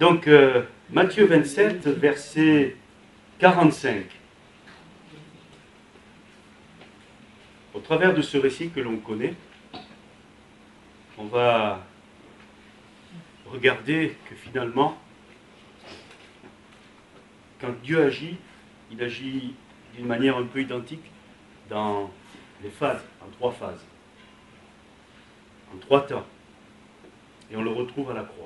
Donc, Matthieu 27, verset 45. Au travers de ce récit que l'on connaît, on va regarder que finalement, quand Dieu agit, il agit d'une manière un peu identique dans les phases, en 3 phases, en 3 temps. Et on le retrouve à la croix.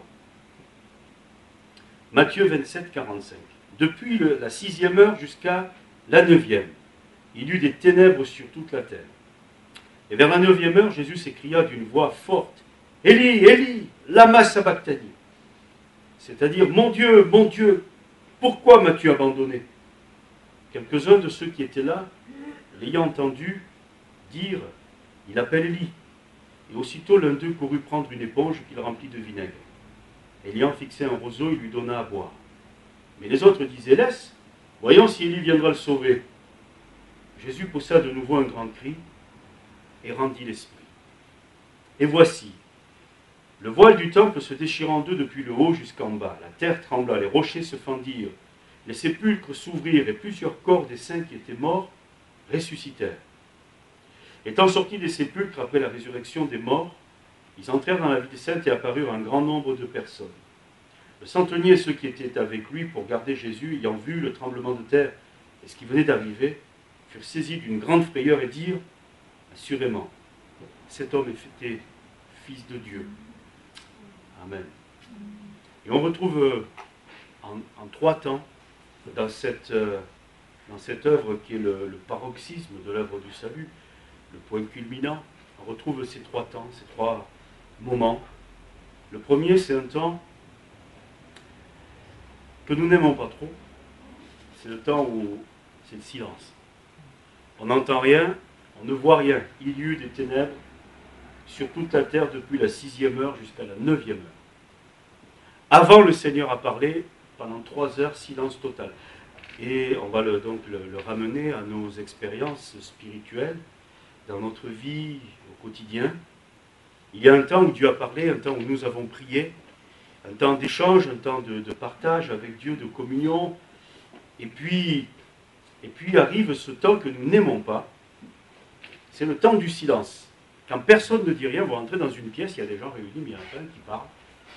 Matthieu 27, 45. Depuis la 6e heure jusqu'à la 9e, il y eut des ténèbres sur toute la terre. Et vers la 9e heure, Jésus s'écria d'une voix forte, « Élie, Élie, lama sabachthani » c'est-à-dire, « Mon Dieu, pourquoi m'as-tu abandonné » Quelques-uns de ceux qui étaient là, l'ayant entendu dire, « Il appelle Élie » Et aussitôt l'un d'eux courut prendre une éponge qu'il remplit de vinaigre. Ayant fixé un roseau, il lui donna à boire. Mais les autres disaient, « Laisse, voyons si Élie viendra le sauver. » Jésus poussa de nouveau un grand cri et rendit l'esprit. Et voici, le voile du temple se déchirant d'eux depuis le haut jusqu'en bas. La terre trembla, les rochers se fendirent, les sépulcres s'ouvrirent et plusieurs corps des saints qui étaient morts ressuscitèrent. Étant sortis des sépulcres après la résurrection des morts, ils entrèrent dans la ville sainte et apparurent un grand nombre de personnes. Le centenier et ceux qui étaient avec lui pour garder Jésus, ayant vu le tremblement de terre et ce qui venait d'arriver, furent saisis d'une grande frayeur et dirent, assurément, cet homme était fils de Dieu. Amen. Et on retrouve en 3 temps, dans cette œuvre qui est le paroxysme de l'œuvre du salut, le point culminant, on retrouve ces 3 temps, ces 3 moments. Le premier, c'est un temps que nous n'aimons pas trop. C'est le temps où c'est le silence. On n'entend rien, on ne voit rien. Il y eut des ténèbres sur toute la terre depuis la 6e heure jusqu'à la 9e heure. Avant, le Seigneur a parlé, pendant 3 heures, silence total. Et on va donc le ramener à nos expériences spirituelles, dans notre vie au quotidien. Il y a un temps où Dieu a parlé, un temps où nous avons prié, un temps d'échange, un temps de partage avec Dieu, de communion. Et puis arrive ce temps que nous n'aimons pas, c'est le temps du silence. Quand personne ne dit rien, vous rentrez dans une pièce, il y a des gens réunis, mais il y en a plein qui parlent.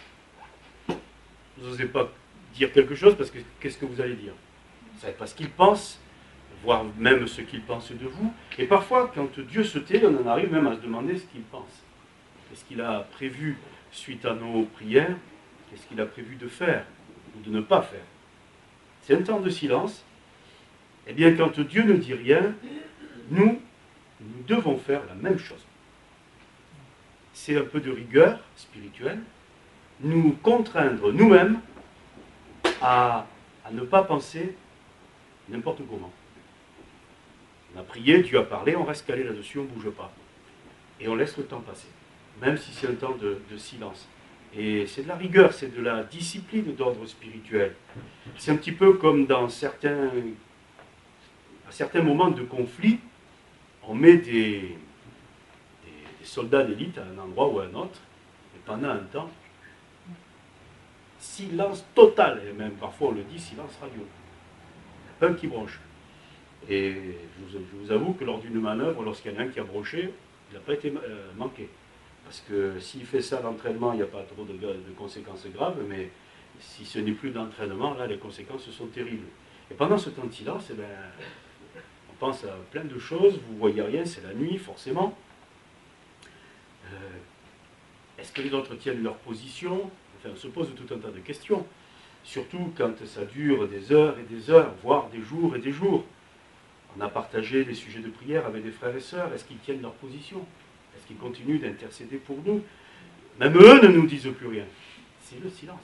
Vous n'osez pas dire quelque chose parce que qu'est-ce que vous allez dire? Vous ne savez pas ce qu'ils pensent, voire même ce qu'ils pensent de vous. Et parfois, quand Dieu se tait, on en arrive même à se demander ce qu'il pense. Qu'est-ce qu'il a prévu suite à nos prières? Qu'est-ce qu'il a prévu de faire ou de ne pas faire? C'est un temps de silence. Eh bien, quand Dieu ne dit rien, nous devons faire la même chose. C'est un peu de rigueur spirituelle, nous contraindre nous-mêmes à ne pas penser n'importe comment. On a prié, Dieu a parlé, on reste calé là-dessus, on ne bouge pas. Et on laisse le temps passer, même si c'est un temps de silence. Et c'est de la rigueur, c'est de la discipline d'ordre spirituel. C'est un petit peu comme à certains moments de conflit, on met des soldats d'élite à un endroit ou à un autre, et pendant un temps, silence total, et même parfois on le dit, silence radio. Il y a pas un qui bronche. Et je vous avoue que lors d'une manœuvre, lorsqu'il y en a un qui a broché, il n'a pas été manqué. Parce que s'il fait ça à l'entraînement, il n'y a pas trop de conséquences graves, mais si ce n'est plus d'entraînement, là, les conséquences sont terribles. Et pendant ce temps de silence, eh ben, on pense à plein de choses, vous ne voyez rien, c'est la nuit, forcément. Est-ce que les autres tiennent leur position? Enfin, on se pose tout un tas de questions. Surtout quand ça dure des heures et des heures, voire des jours et des jours. On a partagé des sujets de prière avec des frères et sœurs. Est-ce qu'ils tiennent leur position? Est-ce qu'ils continuent d'intercéder pour nous? Même eux ne nous disent plus rien. C'est le silence.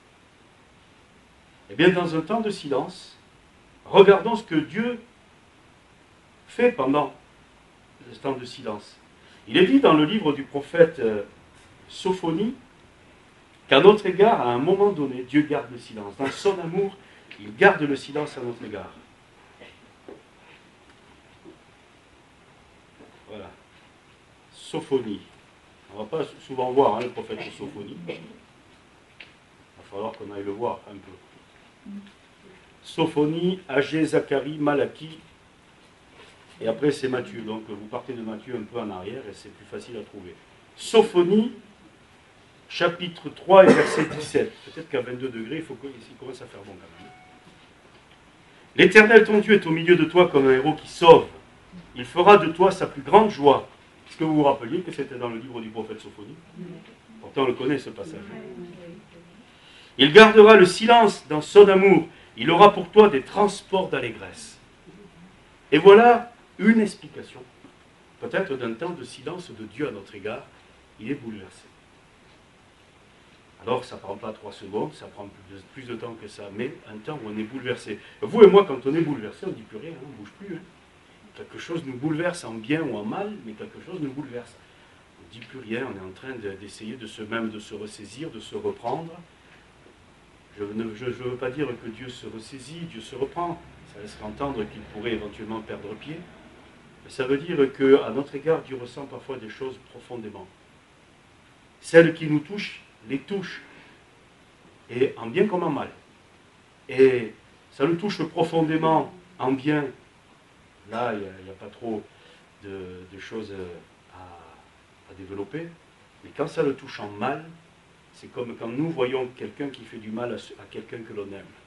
Eh bien, dans un temps de silence, regardons ce que Dieu fait pendant ce temps de silence. Il est dit dans le livre du prophète Sophonie qu'à notre égard, à un moment donné, Dieu garde le silence. Dans son amour, il garde le silence à notre égard. Voilà. Sophonie. On ne va pas souvent voir le prophète Sophonie. falloir qu'on aille le voir un peu. Sophonie, Agé, Zacharie, Malachie, et après c'est Matthieu. Donc vous partez de Matthieu un peu en arrière et c'est plus facile à trouver. Sophonie, chapitre 3 et verset 17. Peut-être qu'à 22 degrés, il commence à faire bon quand même. L'Éternel ton Dieu est au milieu de toi comme un héros qui sauve. Il fera de toi sa plus grande joie. Est-ce que vous vous rappeliez que c'était dans le livre du prophète Sophonie? Pourtant on le connaît ce passage. Il gardera le silence dans son amour. Il aura pour toi des transports d'allégresse. Et voilà une explication, peut-être d'un temps de silence de Dieu à notre égard. Il est bouleversé. Alors ça ne prend pas 3 secondes, ça prend plus de temps que ça, mais un temps où on est bouleversé. Vous et moi, quand on est bouleversé, on ne dit plus rien, on ne bouge plus. Hein. Quelque chose nous bouleverse en bien ou en mal, mais quelque chose nous bouleverse. On ne dit plus rien, on est en train d'essayer de se ressaisir, de se reprendre. Je ne veux pas dire que Dieu se ressaisit, Dieu se reprend. Ça laisserait entendre qu'il pourrait éventuellement perdre pied. Mais ça veut dire qu'à notre égard, Dieu ressent parfois des choses profondément. Celles qui nous touchent, les touchent. Et en bien comme en mal. Et ça le touche profondément en bien. Là, il n'y a pas trop de choses à développer. Mais quand ça le touche en mal, c'est comme quand nous voyons quelqu'un qui fait du mal à quelqu'un que l'on aime.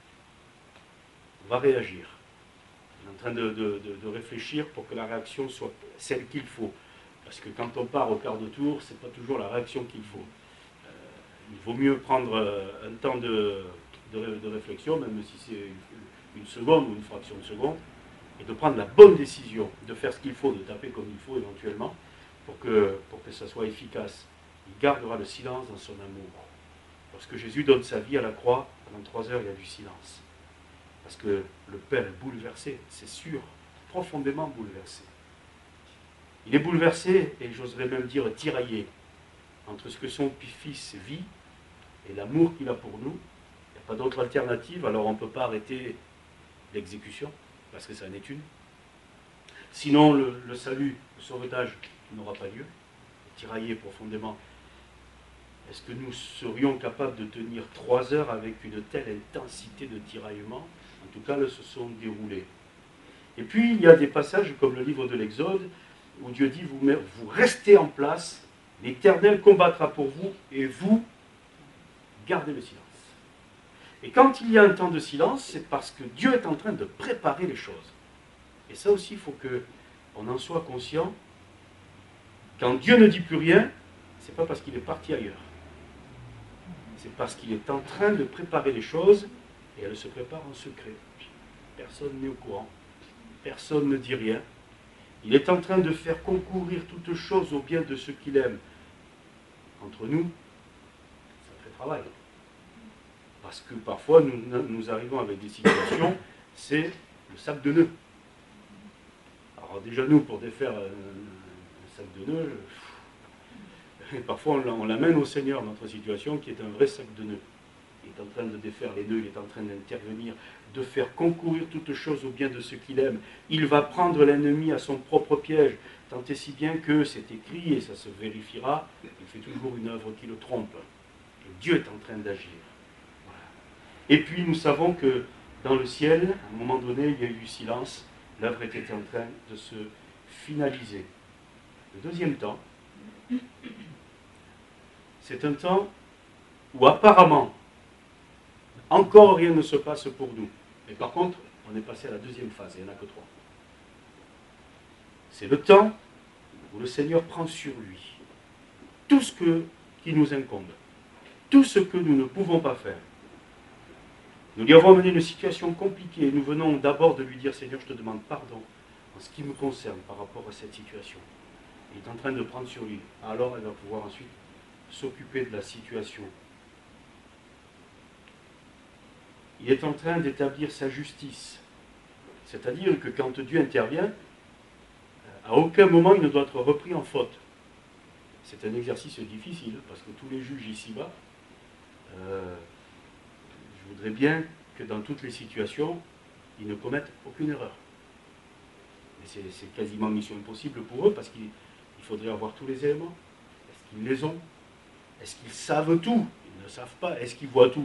On va réagir. On est en train de réfléchir pour que la réaction soit celle qu'il faut. Parce que quand on part au quart de tour, ce n'est pas toujours la réaction qu'il faut. Il vaut mieux prendre un temps de réflexion, même si c'est une seconde ou une fraction de seconde, et de prendre la bonne décision, de faire ce qu'il faut, de taper comme il faut éventuellement, pour que ça soit efficace. Il gardera le silence dans son amour. Lorsque Jésus donne sa vie à la croix, pendant 3 heures, il y a du silence. Parce que le Père est bouleversé, c'est sûr, profondément bouleversé. Il est bouleversé, et j'oserais même dire tiraillé, entre ce que son fils vit et l'amour qu'il a pour nous. Il n'y a pas d'autre alternative, alors on ne peut pas arrêter l'exécution, parce que ça en est une. Sinon, le salut, le sauvetage n'aura pas lieu. Tiraillé profondément. Est-ce que nous serions capables de tenir 3 heures avec une telle intensité de tiraillement? En tout cas, elles se sont déroulées. Et puis, il y a des passages comme le livre de l'Exode, où Dieu dit, vous restez en place, l'Éternel combattra pour vous, et vous, gardez le silence. Et quand il y a un temps de silence, c'est parce que Dieu est en train de préparer les choses. Et ça aussi, il faut qu'on en soit conscient. Quand Dieu ne dit plus rien, ce n'est pas parce qu'il est parti ailleurs. C'est parce qu'il est en train de préparer les choses, et elles se préparent en secret. Personne n'est au courant. Personne ne dit rien. Il est en train de faire concourir toutes choses au bien de ceux qu'il aime. Entre nous, c'est un vrai travail. Parce que parfois, nous arrivons avec des situations, c'est le sac de nœuds. Alors déjà, nous, pour défaire un sac de nœuds, parfois on l'amène au Seigneur, notre situation, qui est un vrai sac de nœuds. Il est en train de défaire les nœuds, il est en train d'intervenir, de faire concourir toutes choses au bien de ceux qu'il aime. Il va prendre l'ennemi à son propre piège, tant et si bien que c'est écrit, et ça se vérifiera, il fait toujours une œuvre qui le trompe. Et Dieu est en train d'agir. Voilà. Et puis nous savons que dans le ciel, à un moment donné, il y a eu du silence, l'œuvre était en train de se finaliser. Le deuxième temps, c'est un temps où apparemment, encore rien ne se passe pour nous. Mais par contre, on est passé à la deuxième phase, il n'y en a que 3. C'est le temps où le Seigneur prend sur lui tout ce qui nous incombe, tout ce que nous ne pouvons pas faire. Nous lui avons amené une situation compliquée. Nous venons d'abord de lui dire, Seigneur, je te demande pardon en ce qui me concerne par rapport à cette situation. Il est en train de prendre sur lui. Alors, elle va pouvoir ensuite s'occuper de la situation. Il est en train d'établir sa justice. C'est-à-dire que quand Dieu intervient, à aucun moment il ne doit être repris en faute. C'est un exercice difficile, parce que tous les juges ici-bas, je voudrais bien que dans toutes les situations, ils ne commettent aucune erreur. Mais c'est quasiment mission impossible pour eux, parce qu'il faudrait avoir tous les éléments. Est-ce qu'ils les ont? Est-ce qu'ils savent tout? Ils ne savent pas. Est-ce qu'ils voient tout? Ils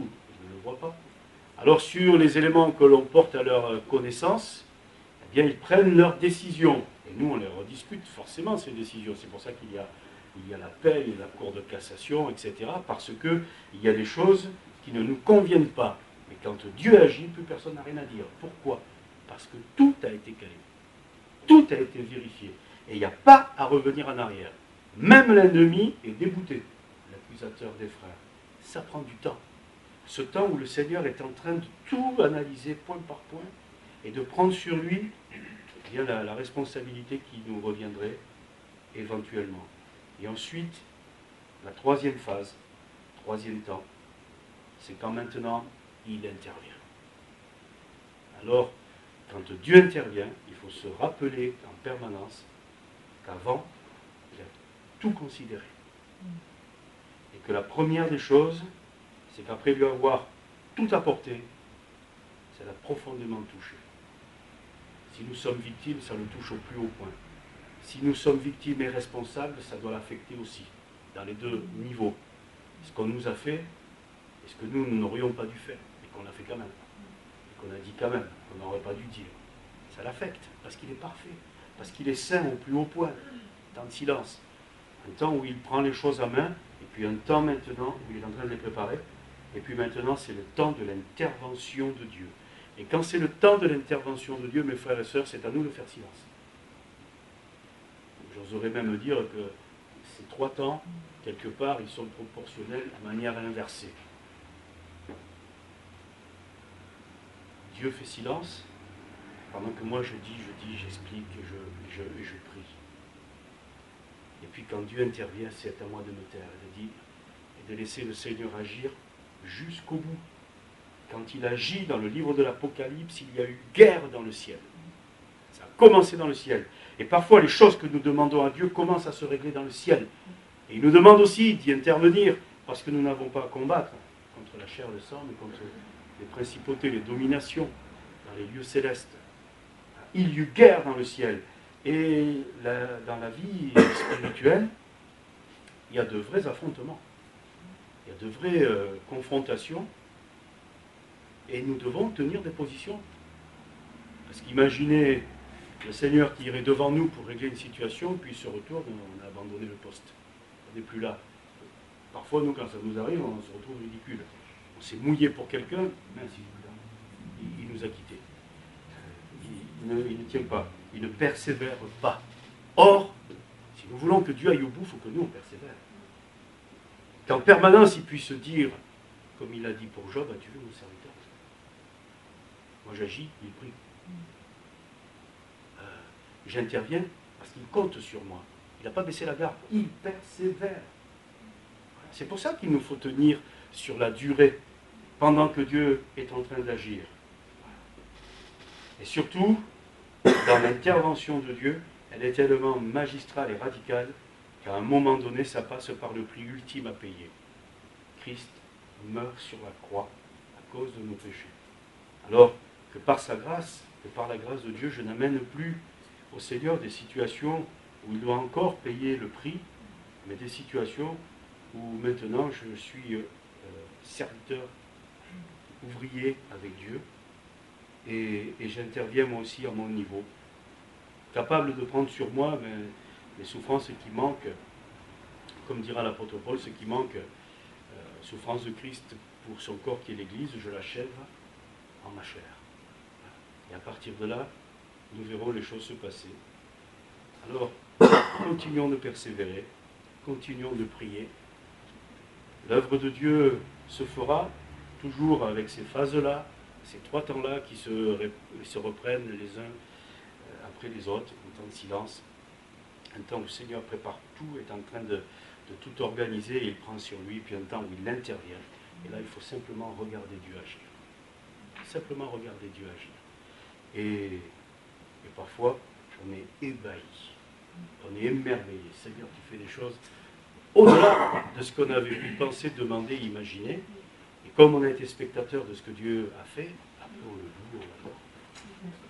Ils ne le voient pas. Alors sur les éléments que l'on porte à leur connaissance, eh bien, ils prennent leurs décisions. Et nous, on les rediscute forcément, ces décisions. C'est pour ça qu'il y a l'appel, il y a la cour de cassation, etc. Parce qu'il y a des choses qui ne nous conviennent pas. Mais quand Dieu agit, plus personne n'a rien à dire. Pourquoi? Parce que tout a été calé. Tout a été vérifié. Et il n'y a pas à revenir en arrière. Même l'ennemi est dégoûté, l'accusateur des frères. Ça prend du temps. Ce temps où le Seigneur est en train de tout analyser point par point et de prendre sur lui eh bien, la responsabilité qui nous reviendrait éventuellement. Et ensuite, la troisième phase, troisième temps, c'est quand maintenant il intervient. Alors, quand Dieu intervient, il faut se rappeler en permanence qu'avant, il a tout considéré. Et que la première des choses, c'est qu'après lui avoir tout apporté, ça l'a profondément touché. Si nous sommes victimes, ça le touche au plus haut point. Si nous sommes victimes et responsables, ça doit l'affecter aussi, dans les deux niveaux. Ce qu'on nous a fait, et ce que nous n'aurions pas dû faire, et qu'on a fait quand même, et qu'on a dit quand même, qu'on n'aurait pas dû dire. Ça l'affecte, parce qu'il est parfait, parce qu'il est saint au plus haut point, dans le silence. Un temps où il prend les choses en main, et puis un temps maintenant où il est en train de les préparer, et puis maintenant c'est le temps de l'intervention de Dieu. Et quand c'est le temps de l'intervention de Dieu, mes frères et sœurs, c'est à nous de faire silence. J'oserais même dire que ces trois temps, quelque part, ils sont proportionnels de manière inversée. Dieu fait silence, pendant que moi je dis, j'explique, et je prie. Et puis quand Dieu intervient, c'est à moi de me taire, de dire, et de laisser le Seigneur agir jusqu'au bout. Quand il agit dans le livre de l'Apocalypse, il y a eu guerre dans le ciel. Ça a commencé dans le ciel. Et parfois, les choses que nous demandons à Dieu commencent à se régler dans le ciel. Et il nous demande aussi d'y intervenir, parce que nous n'avons pas à combattre contre la chair et le sang, mais contre les principautés, les dominations dans les lieux célestes. Il y eut guerre dans le ciel. Et dans la vie spirituelle, il y a de vrais affrontements. Il y a de vraies confrontations. Et nous devons tenir des positions. Parce qu'imaginez le Seigneur qui irait devant nous pour régler une situation, puis il se retourne, on a abandonné le poste. On n'est plus là. Parfois, nous, quand ça nous arrive, on se retrouve ridicule. On s'est mouillé pour quelqu'un, mince, il nous a quittés. Il ne tient pas, il ne persévère pas. Or, si nous voulons que Dieu aille au bout, il faut que nous, on persévère. Qu'en permanence, il puisse dire, comme il a dit pour Job, as-tu vu mon serviteur? Moi j'agis, il prie. J'interviens parce qu'il compte sur moi. Il n'a pas baissé la garde, il persévère. C'est pour ça qu'il nous faut tenir sur la durée, pendant que Dieu est en train d'agir. Et surtout, dans l'intervention de Dieu, elle est tellement magistrale et radicale qu'à un moment donné, ça passe par le prix ultime à payer. Christ meurt sur la croix à cause de nos péchés. Alors que par sa grâce, que par la grâce de Dieu, je n'amène plus au Seigneur des situations où il doit encore payer le prix, mais des situations où maintenant je suis serviteur, ouvrier avec Dieu, et j'interviens moi aussi à mon niveau, capable de prendre sur moi les souffrances qui manquent, comme dira l'apôtre Paul, ce qui manque, souffrance de Christ pour son corps qui est l'Église, je l'achève en ma chair. Et à partir de là, nous verrons les choses se passer. Alors, continuons de persévérer, continuons de prier. L'œuvre de Dieu se fera toujours avec ces phases-là, ces trois temps-là qui se reprennent les uns après les autres, un temps de silence, un temps où le Seigneur prépare tout, est en train de tout organiser, et il prend sur lui, puis un temps où il intervient. Et là, il faut simplement regarder Dieu agir. Simplement regarder Dieu agir. Et parfois, on est ébahi, on est émerveillé. Seigneur, tu fais des choses au-delà de ce qu'on avait pu penser, demander, imaginer. Et comme on a été spectateur de ce que Dieu a fait, après on le loue, on l'adore.